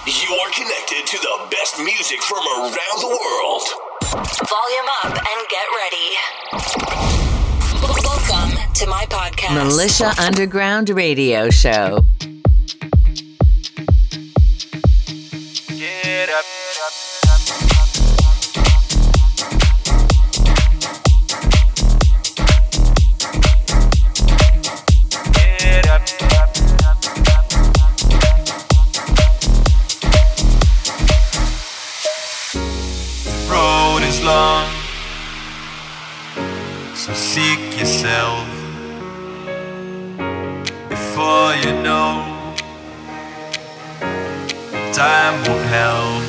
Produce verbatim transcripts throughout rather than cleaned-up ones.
You are connected to the best music from around the world. Volume up and get ready. Welcome to my podcast, Militia Underground Radio Show. Get up, up. Long, so seek yourself before you know time won't help.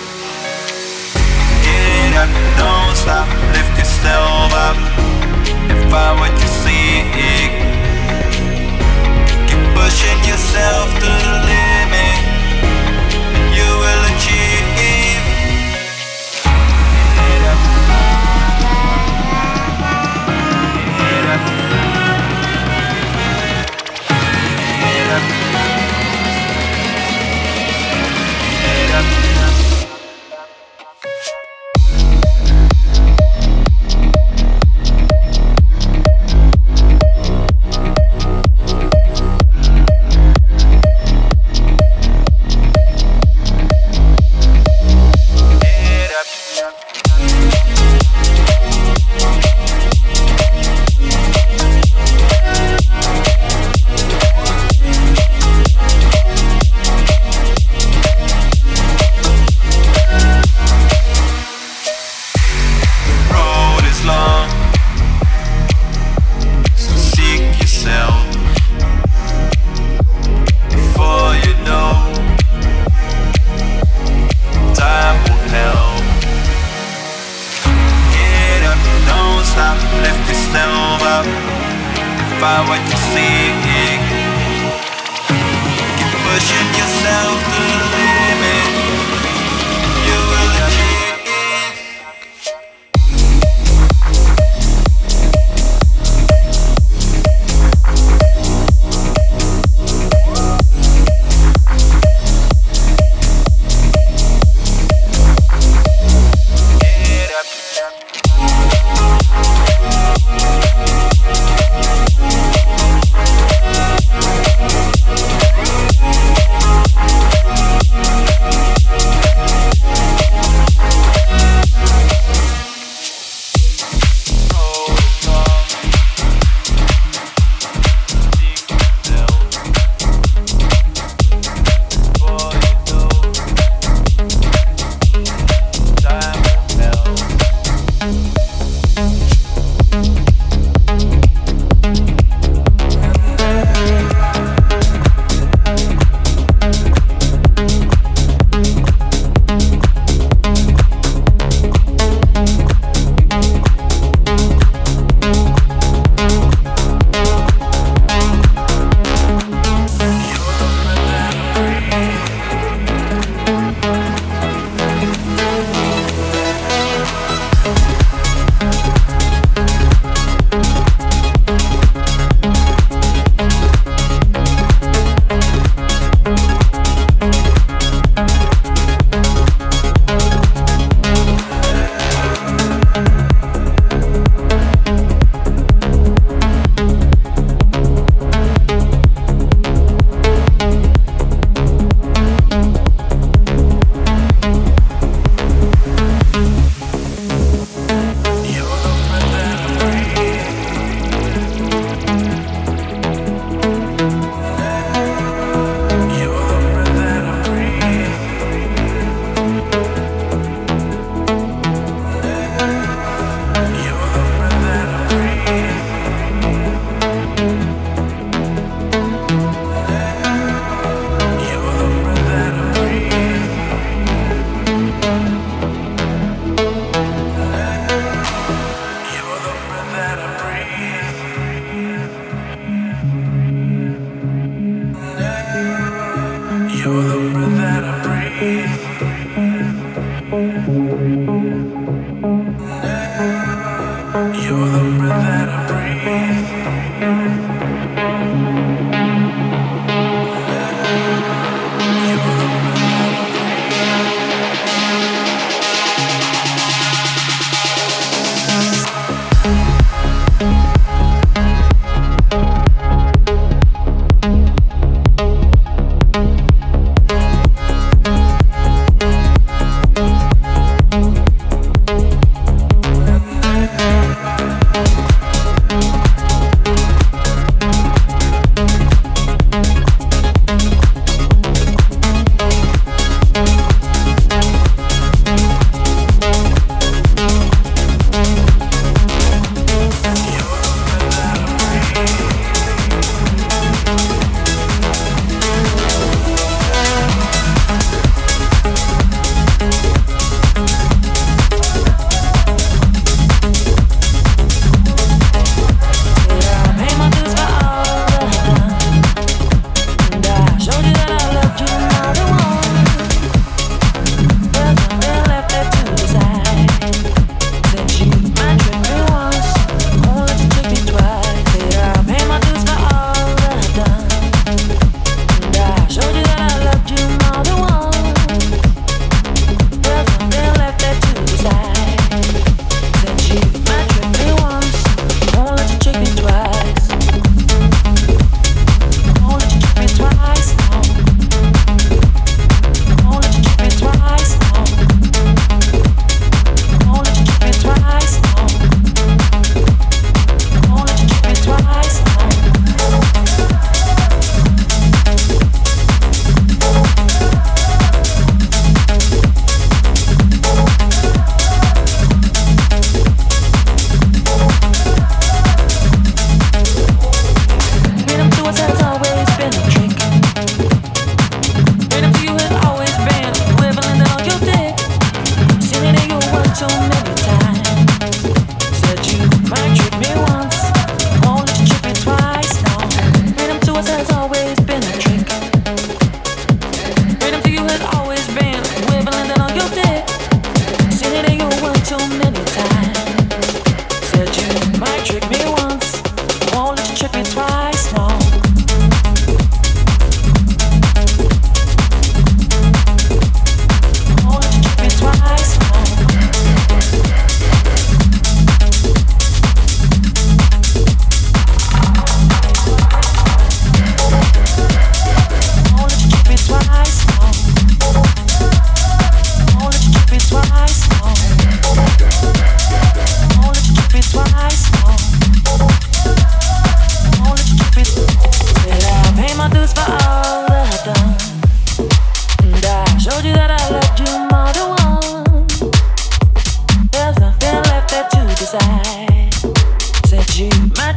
Get up, don't stop, lift yourself up and find what you seek. Keep pushing yourself to the limit and you will achieve.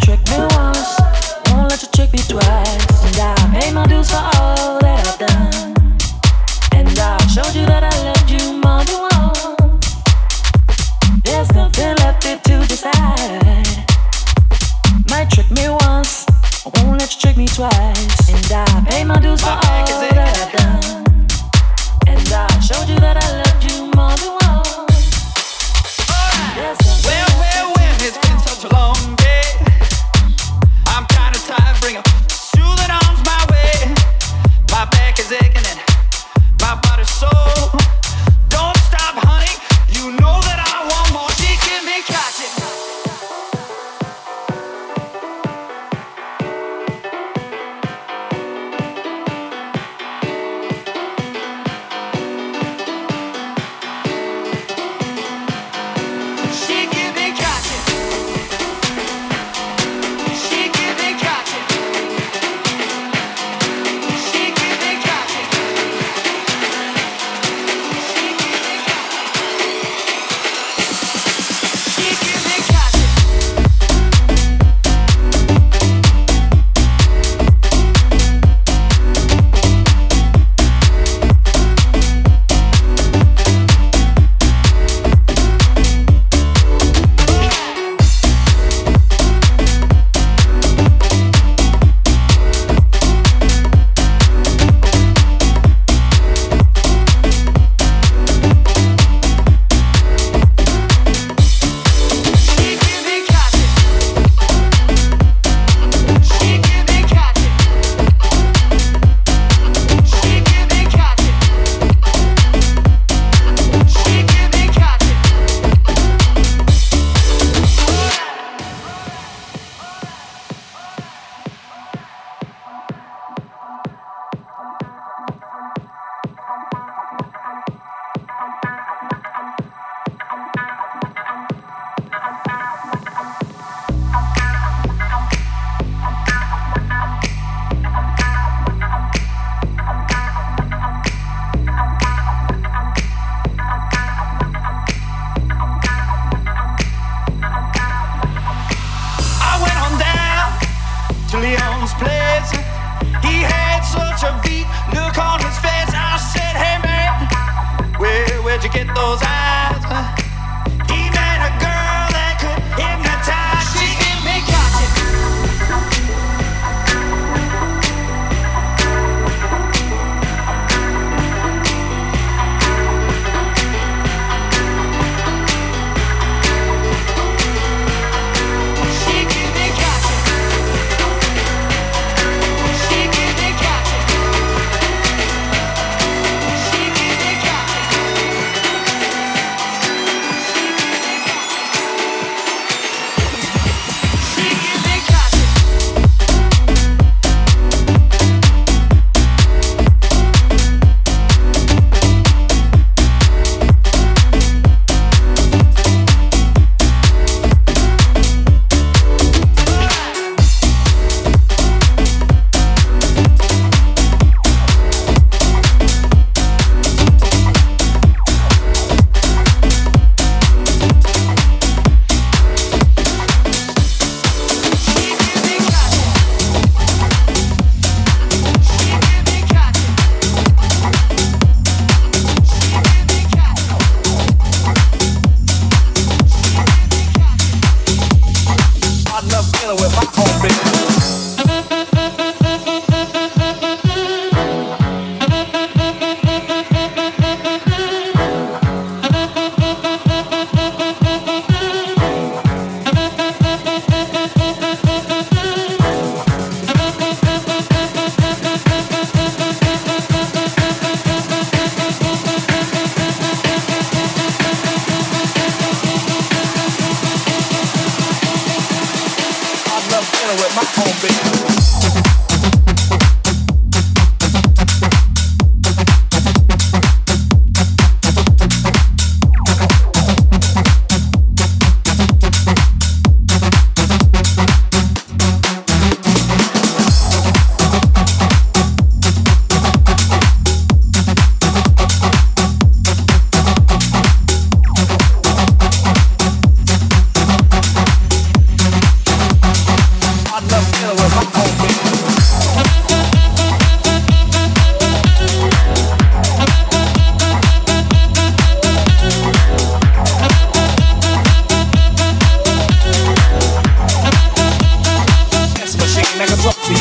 trick me once, won't let you trick me twice. And I pay my dues for all that I've done. And I showed you that I loved you more than once. There's nothing left here to decide. Might trick me once, I won't let you trick me twice. And I pay my dues for all that I've done. And I showed you that I loved you more than once. Well, well, well, it's been such a long day. I'm kinda tired, bring a soothing arms my way. My back is aching and my body's sore. Don't stop, honey, you know that I want more. She give me cotton.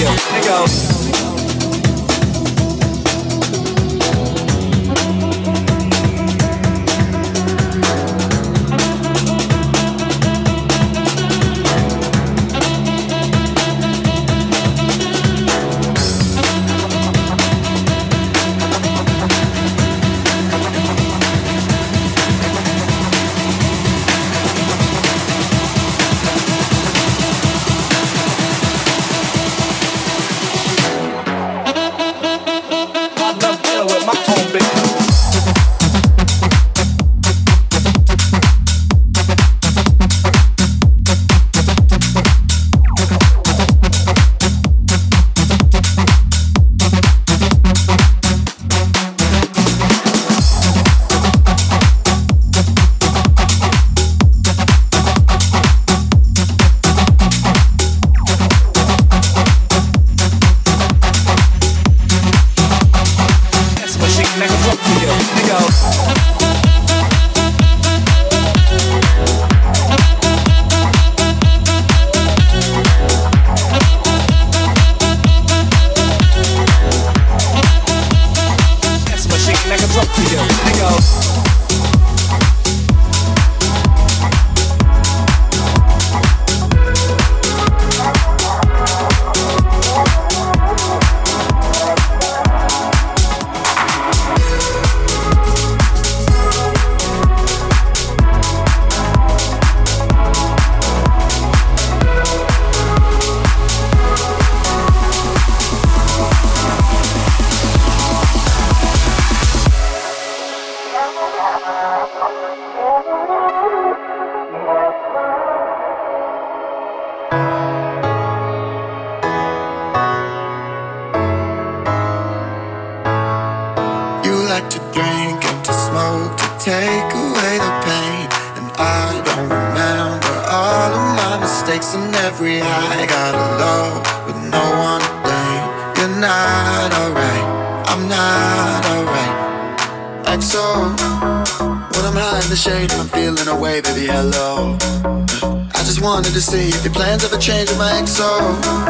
you. Here goes. To see if your plans ever change with my X O.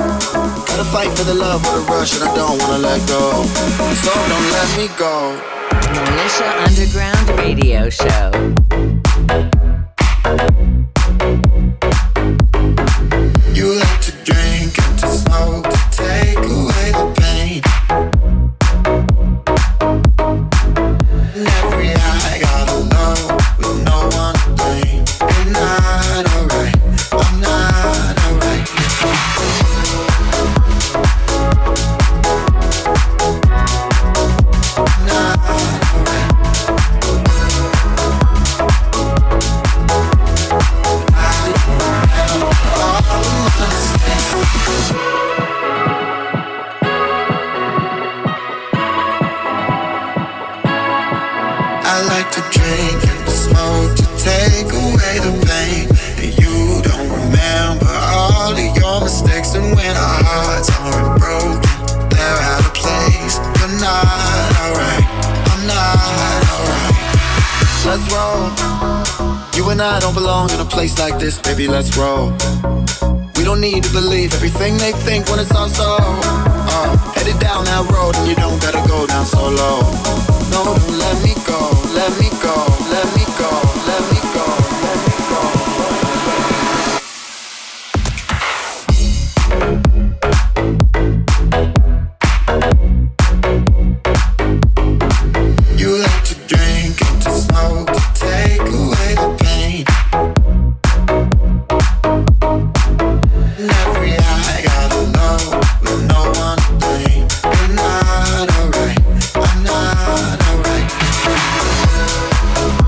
Gotta fight for the love or the rush, and I don't wanna let go. So don't let me go. Militia Underground Radio Show. You like to drink and to smoke to take away the pain. And every eye got a love with no one to blame. You're not alright. I'm not alright. I'm not alright. I like to drink and to smoke to take away the pain. And you don't remember all of your mistakes. And when our hearts aren't broken, they're out of place. You're not alright. I'm not alright. Let's roll. You and I don't belong in a place like this, baby, let's roll. We don't need to believe everything they think when it's all so. Uh, headed down that road and you don't gotta go down so low. No, don't let me go, let me go, let me go, let me go, let me go. You like to drink and to smoke to take away the pain. And every eye got a low with no one to blame. You're not alright, I'm not alright.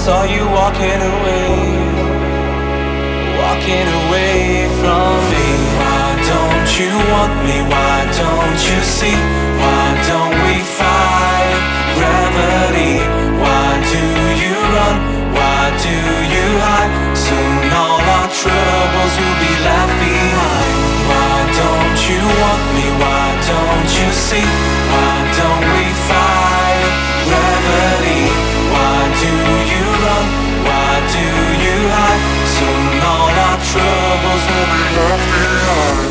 saw you walking away, walking away from me. Why don't you want me? Why don't you see? Why don't we fight gravity? Why do you run? Why do you hide? Soon all our troubles will be left behind. Why don't you want me? Why don't you see? Why don't we fight gravity? Why do you run? Why do you hide? Soon all our troubles will be left behind.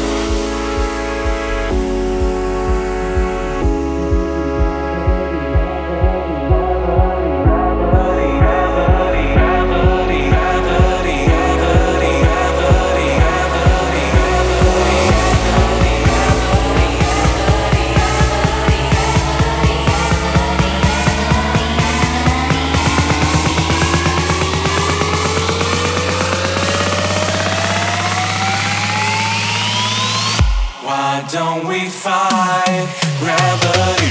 Why don't we fight gravity?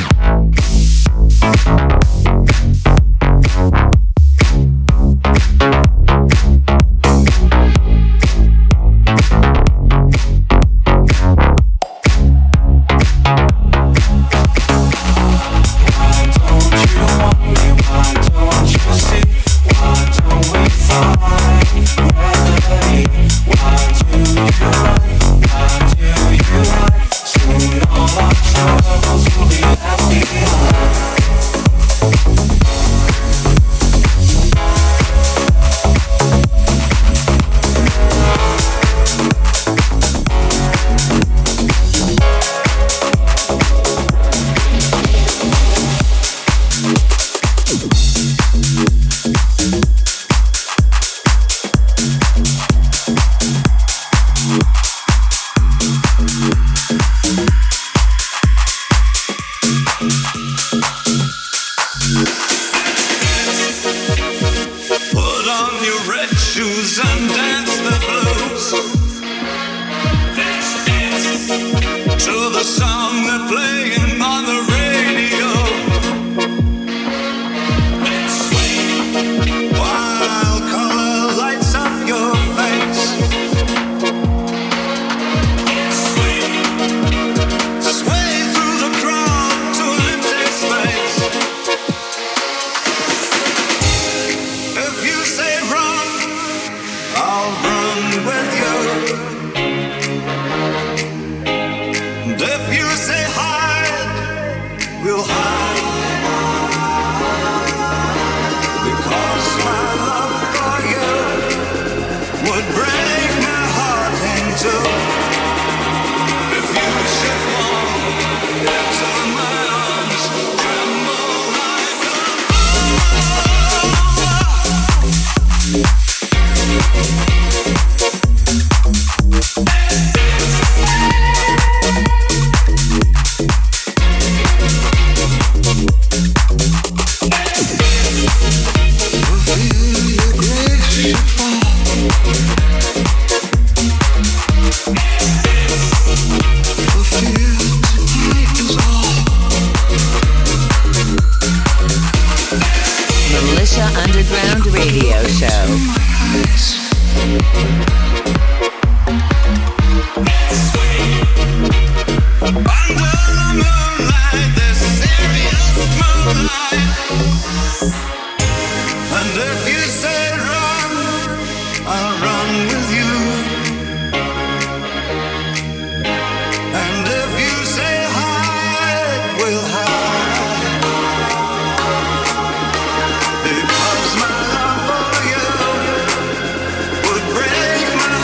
Because my love for you would break my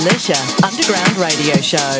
Militia Underground Radio Show.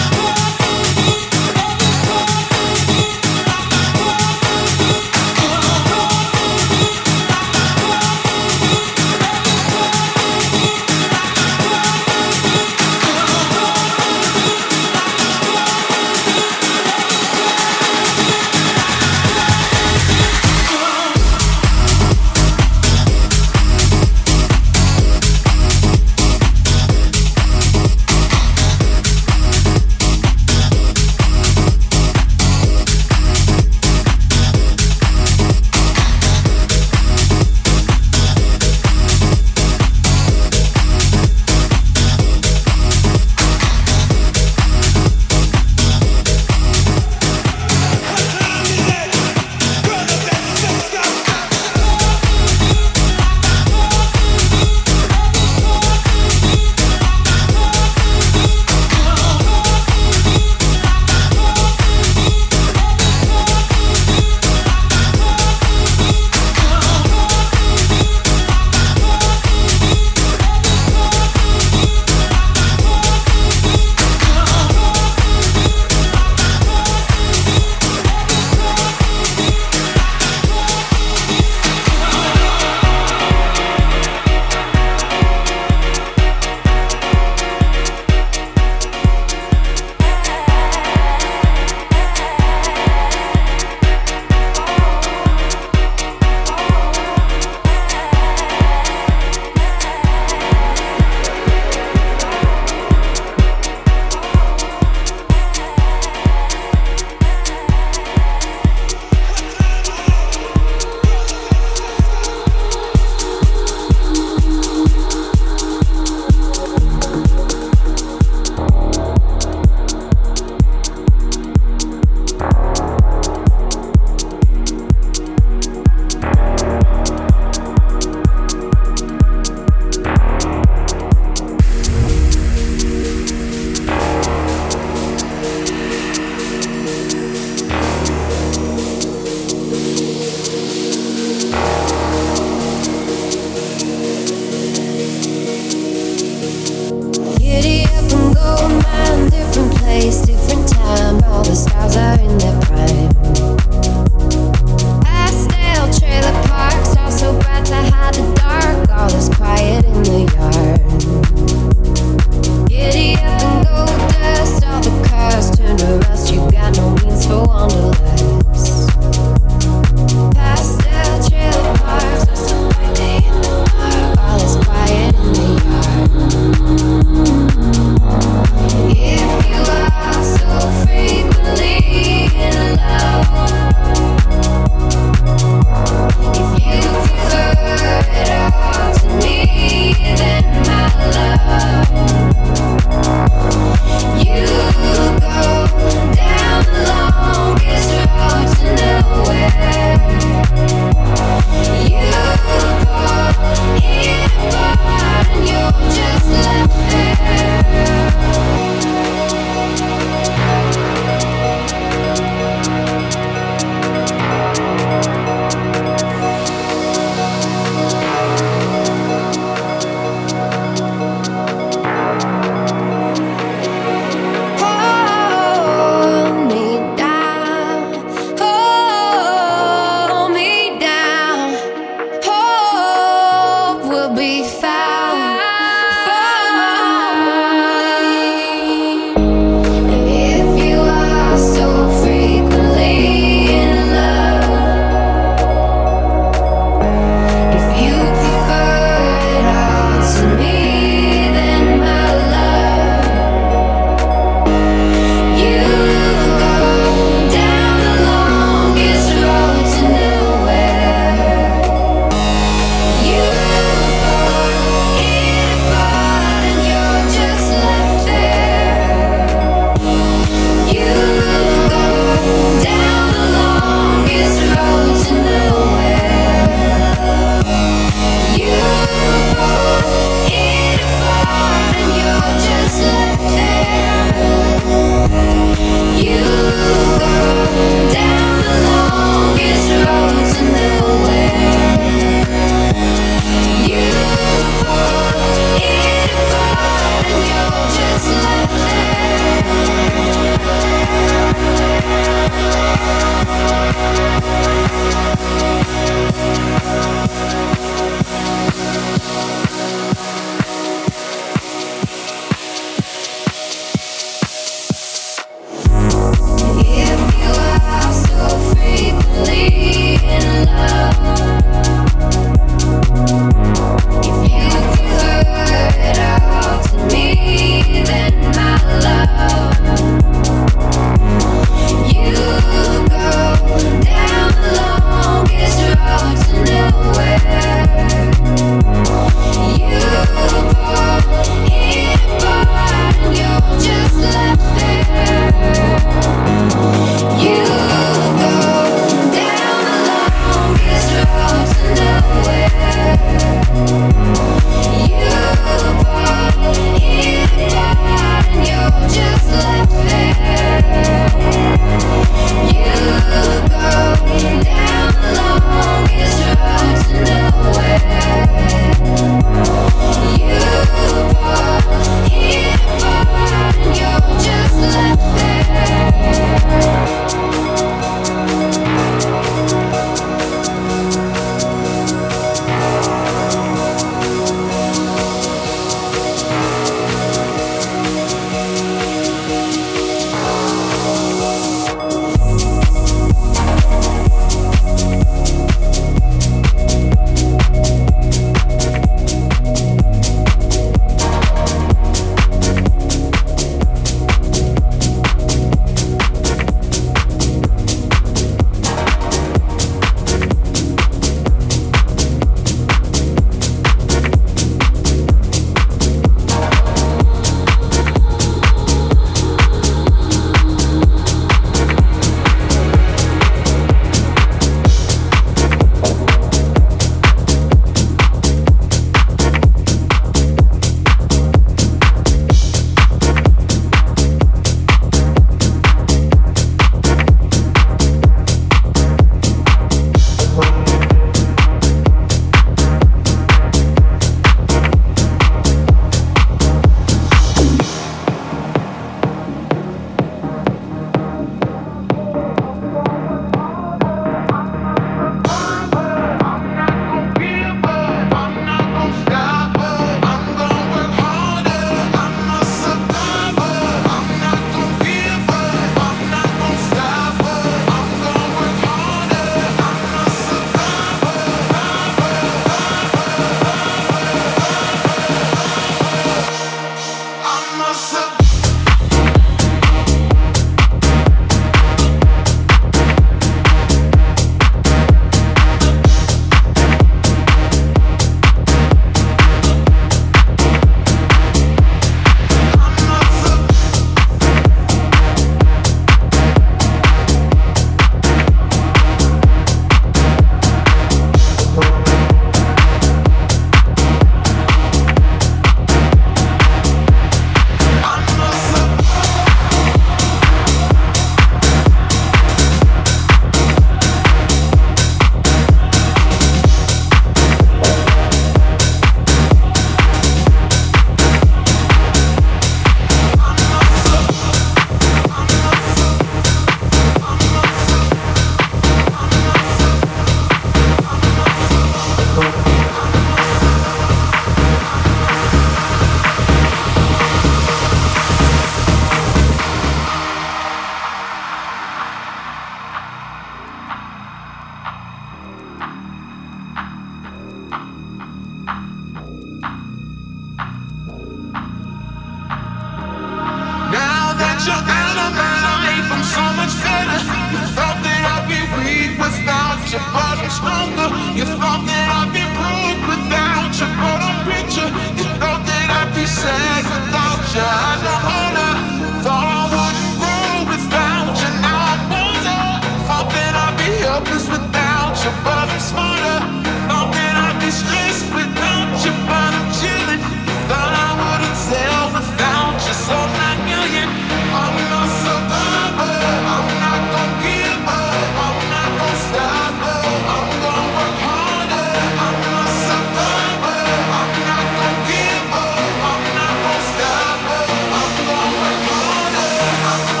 so much better. You thought that I'd be weak without you, but I'm stronger. You thought that I'd be broke without you, but I'm richer. You thought that I'd be sad without you, I don't wanna. Thought I wouldn't grow without you, now I'm older. Thought that I'd be helpless without you, but I'm smarter. Thought that I'd be stressed without you, but I'm chilling. Thought I wouldn't sell without you, so nine million. I'm a survivor, I'm not gonna give up, I'm not gonna stop, I'm gonna work harder. I'm a survivor, I'm not gonna give up, I'm not gonna stop, I'm gonna work harder. I'm a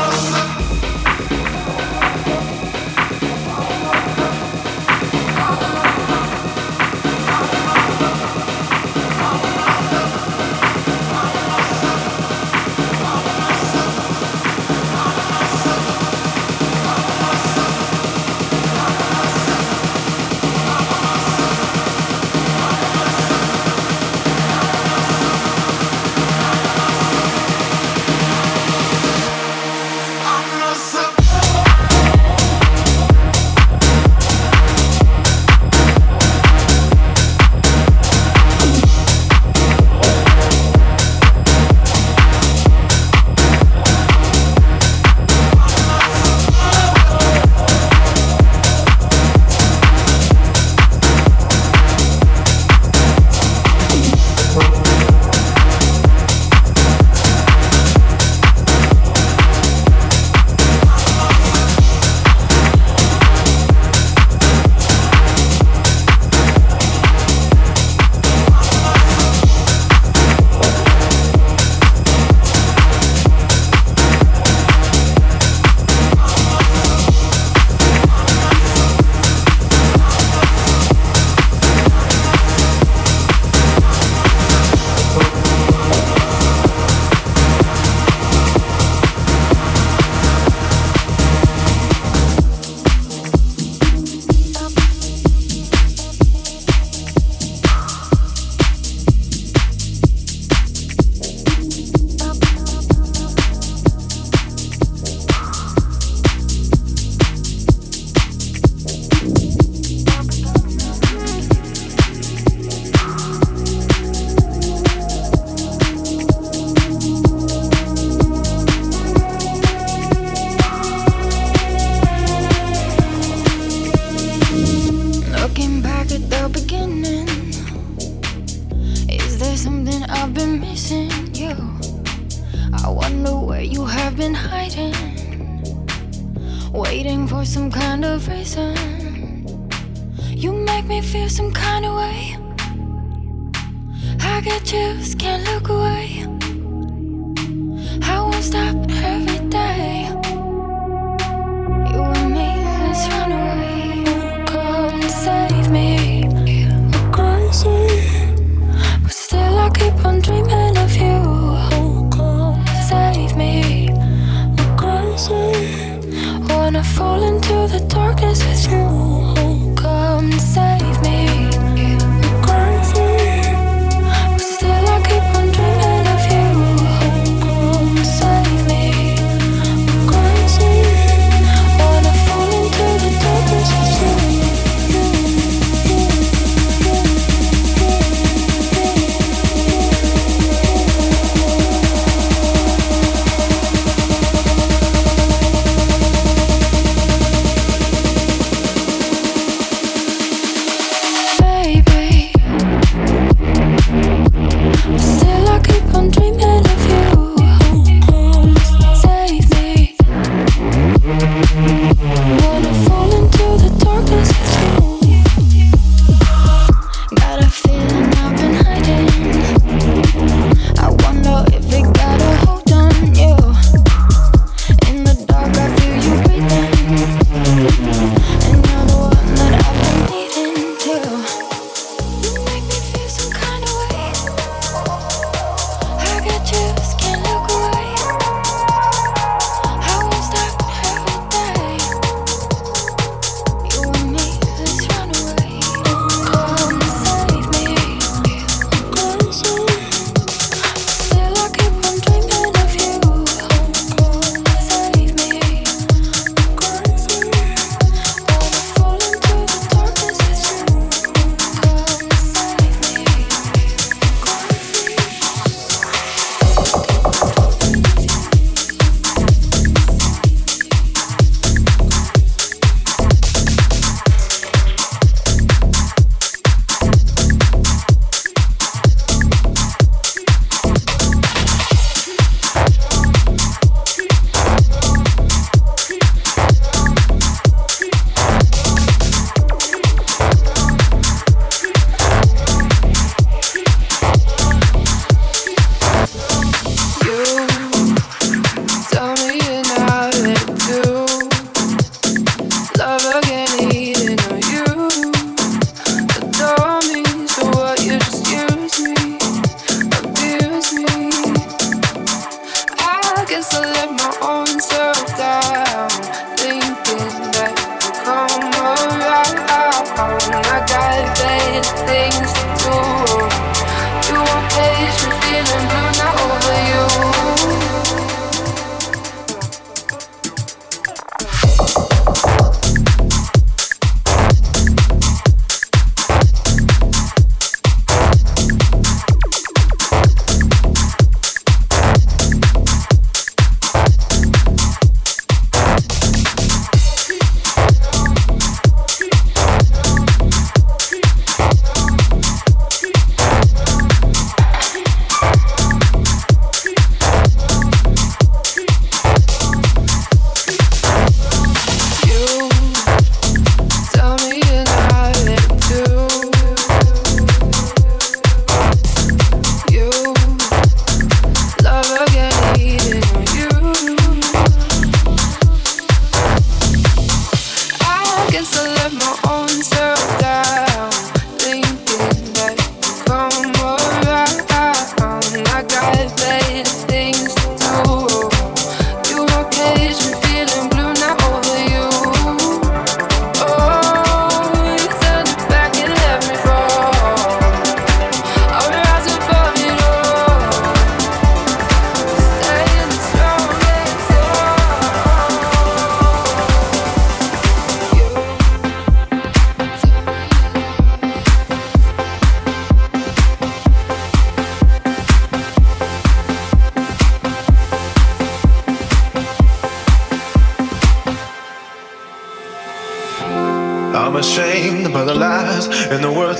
Still I keep on dreaming of you.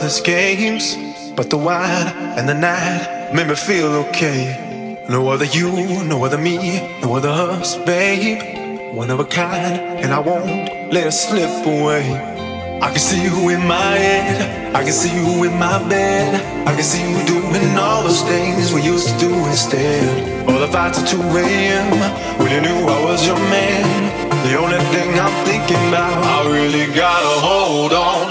endless games, but the wine and the night made me feel okay. No other you, no other me, no other us, babe. One of a kind, and I won't let it slip away. I can see you in my head, I can see you in my bed, I can see you doing all those things we used to do instead. All the fights at two a.m. when you knew I was your man. The only thing I'm thinking about, I really gotta hold on.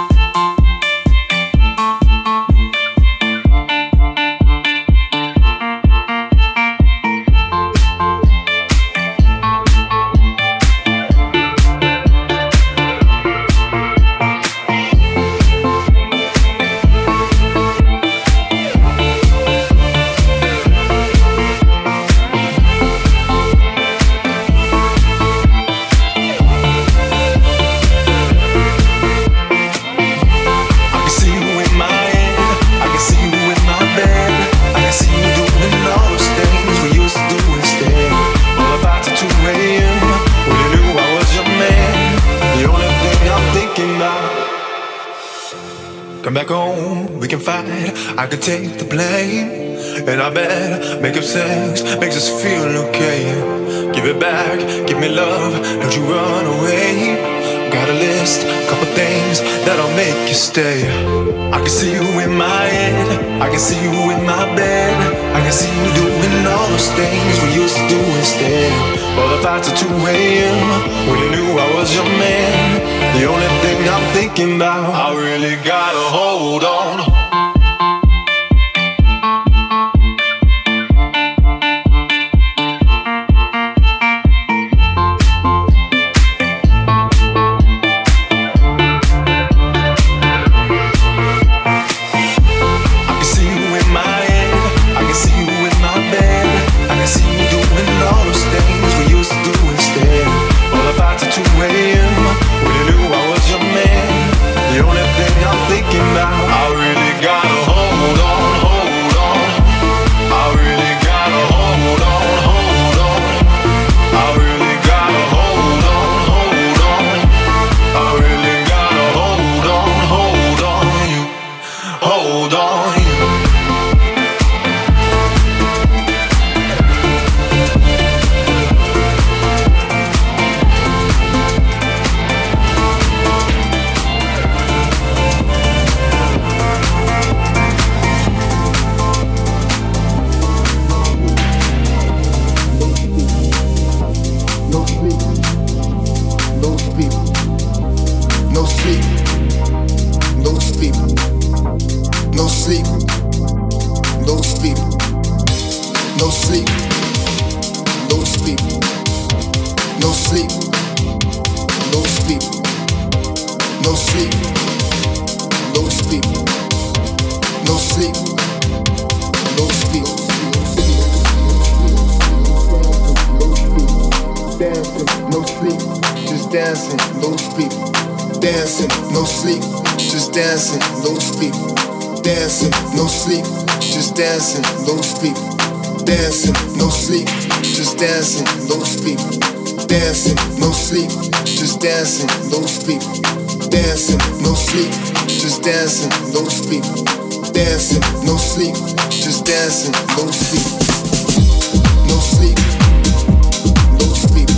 Come back home, we can fight, I can take the blame. And I bet making sex makes us feel okay. Give it back, give me love, don't you run away. Got a list, couple things that'll make you stay. I can see you in my head, I can see you in my bed, I can see you doing all those things we used to do instead. All the fights at two a.m. when you knew I was your man. The only thing I'm thinking about, I really gotta hold on. No sleep, no sleep,